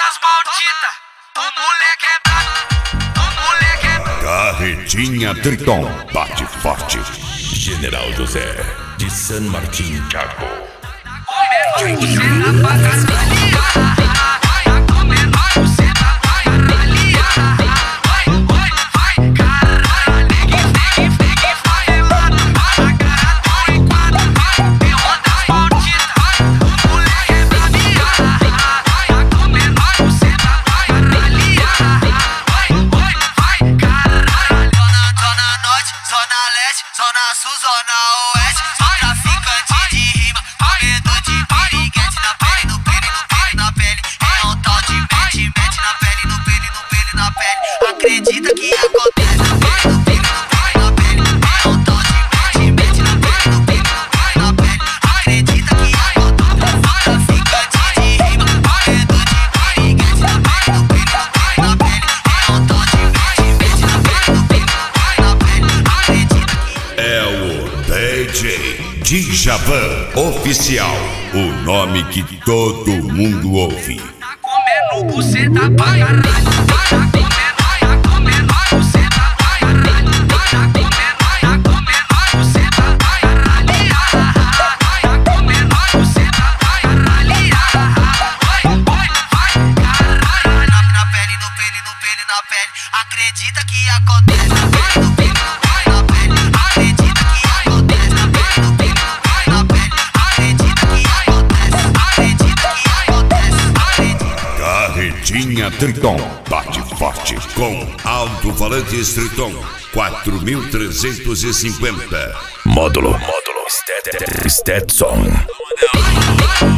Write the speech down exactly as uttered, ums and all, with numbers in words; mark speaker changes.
Speaker 1: das malditas, o moleque é brabo, o moleque é brabo.
Speaker 2: Carretinha Triton, bate forte.
Speaker 3: General José de San Martín, Chaco.
Speaker 1: Zona Sul, Zona Oeste, sou traficante de rima, comendo de piriguete na pele, no pele, no pele, na pele. É um tal de mete, mete na pele, no pele, no pele, na pele. Acredita que acontece na pele, no pele, no pele, na pele. É um tal de mete, mete na pele, no pele, no pele, na pele. Acredita que acontece, sou traficante de rima, comendo de piriguete na pele, no pele, no pele, na pele. É um tal de mete, mete na pele, no pele, no pele, na pele. Acredita que
Speaker 2: É o D J Djavan Oficial, o nome que todo mundo ouve.
Speaker 1: tá comendo buceta pra caralho, tá comendo, tá comendo buceta pra caralho, tá comendo, tá comendo buceta pra caralho, tá comendo buceta pra caralho, vai, vai, vai, caralho. Na pele, no pele, no pele, na pele, acredita que acontece na pele, no pele, no pele, na pele, acredita que acontece na pele, no pele, no pele, na pele, acredita que acontece, acredita que acontece, acredita.
Speaker 2: Carretinha Triton, bate forte com alto-falantes Triton quatro mil trezentos e cinquenta.
Speaker 3: Módulo, módulo, Stet- Stetson.